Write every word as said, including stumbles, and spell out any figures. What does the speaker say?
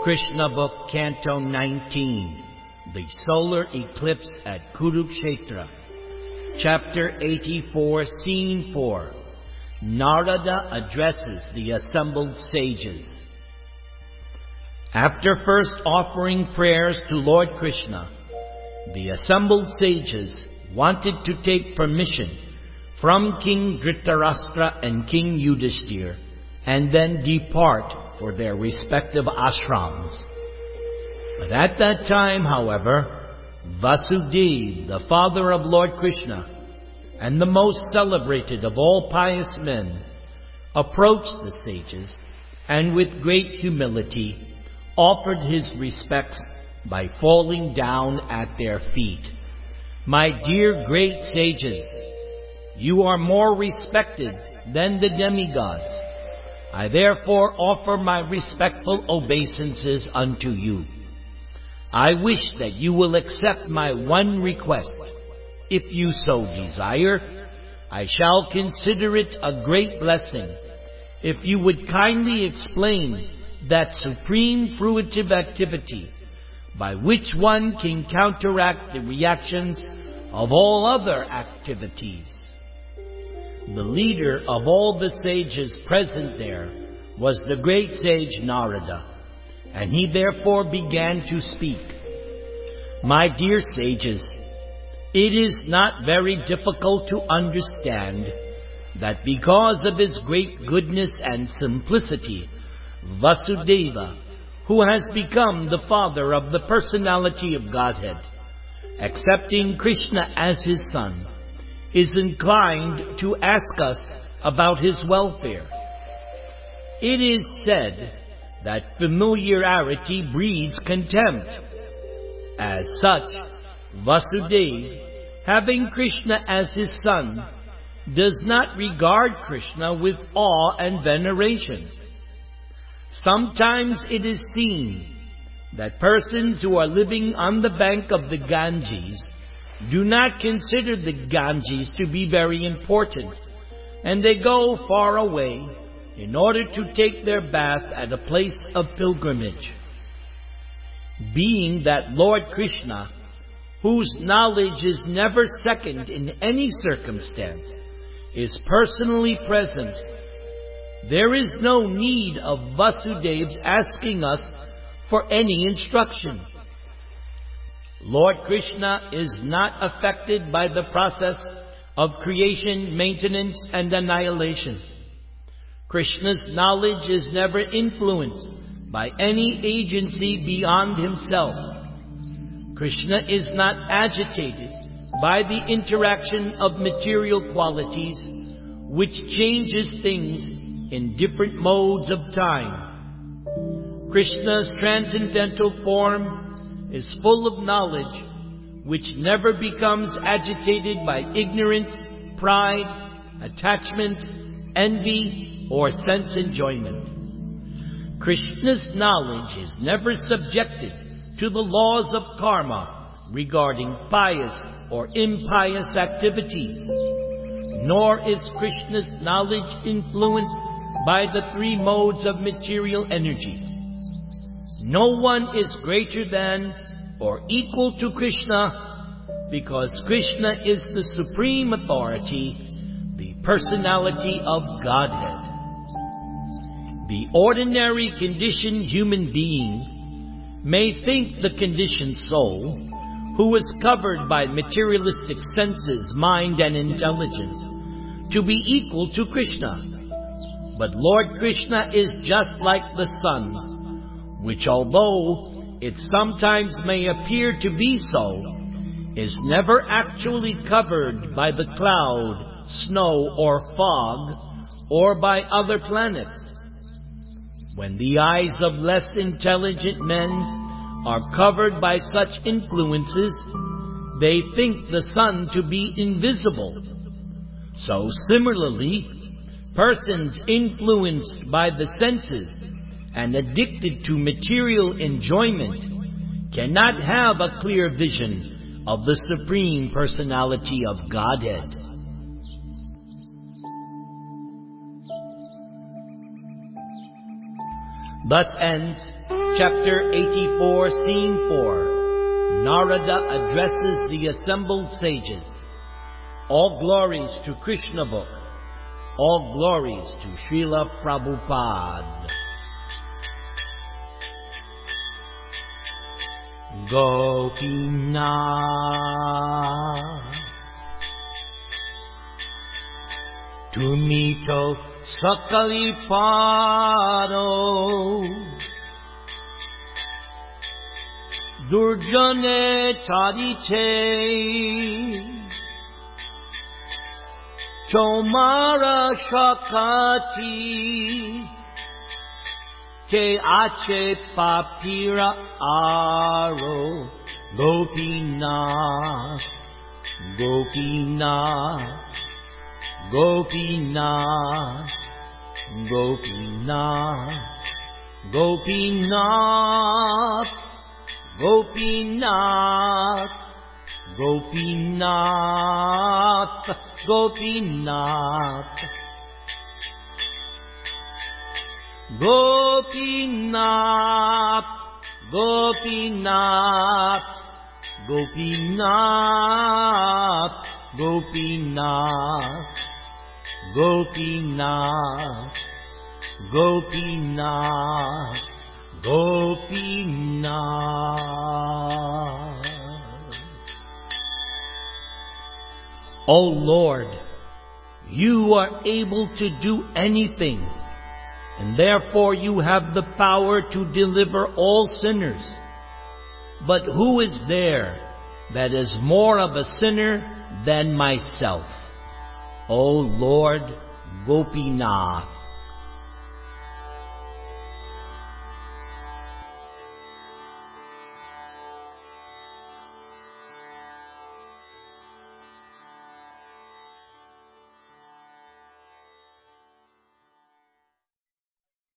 Krishna Book, Canto nineteen, The Solar Eclipse at Kurukshetra. Chapter eighty-four, Scene four. Narada addresses the assembled sages. After first offering prayers to Lord Krishna, the assembled sages wanted to take permission from King Dhritarashtra and King Yudhishthira and then depart for their respective ashrams. But at that time, however, Vasudeva, the father of Lord Krishna, and the most celebrated of all pious men, approached the sages and with great humility offered his respects by falling down at their feet. My dear great sages, you are more respected than the demigods. I therefore offer my respectful obeisances unto you. I wish that you will accept my one request. If you so desire, I shall consider it a great blessing if you would kindly explain that supreme fruitive activity by which one can counteract the reactions of all other activities. The leader of all the sages present there was the great sage Narada, and he therefore began to speak. My dear sages, it is not very difficult to understand that because of his great goodness and simplicity, Vasudeva, who has become the father of the personality of Godhead, accepting Krishna as his son, is inclined to ask us about his welfare. It is said that familiarity breeds contempt. As such, Vasudeva, having Krishna as his son, does not regard Krishna with awe and veneration. Sometimes it is seen that persons who are living on the bank of the Ganges do not consider the Ganges to be very important, and they go far away in order to take their bath at a place of pilgrimage. Being that Lord Krishna, whose knowledge is never second in any circumstance, is personally present, there is no need of Vasudeva's asking us for any instruction. Lord Krishna is not affected by the process of creation, maintenance, and annihilation. Krishna's knowledge is never influenced by any agency beyond himself. Krishna is not agitated by the interaction of material qualities, which changes things in different modes of time. Krishna's transcendental form is full of knowledge, which never becomes agitated by ignorance, pride, attachment, envy, or sense enjoyment. Krishna's knowledge is never subjected to the laws of karma regarding pious or impious activities, nor is Krishna's knowledge influenced by the three modes of material energy. No one is greater than or equal to Krishna because Krishna is the supreme authority, the personality of Godhead. The ordinary conditioned human being may think the conditioned soul, who is covered by materialistic senses, mind, and intelligence, to be equal to Krishna. But Lord Krishna is just like the sun, which although it sometimes may appear to be so, is never actually covered by the cloud, snow, or fog, or by other planets. When the eyes of less intelligent men are covered by such influences, they think the sun to be invisible. So similarly, persons influenced by the senses and addicted to material enjoyment cannot have a clear vision of the Supreme Personality of Godhead. Thus ends Chapter eighty-four, Scene four. Narada addresses the assembled sages. All glories to Krishna book. All glories to Srila Prabhupada. Gopinath Tumito sakali paro Durjane tarite Chomara shakati Ke ache papira aro Gopinath Gopinath Gopinath Gopinath Gopinath Gopinath Gopinath Gopinath Gopinath Gopinath Gopinath Gopinath Gopinath Gopinath Gopinath. O Lord, you are able to do anything, and therefore you have the power to deliver all sinners. But who is there that is more of a sinner than myself? O Lord Gopinath.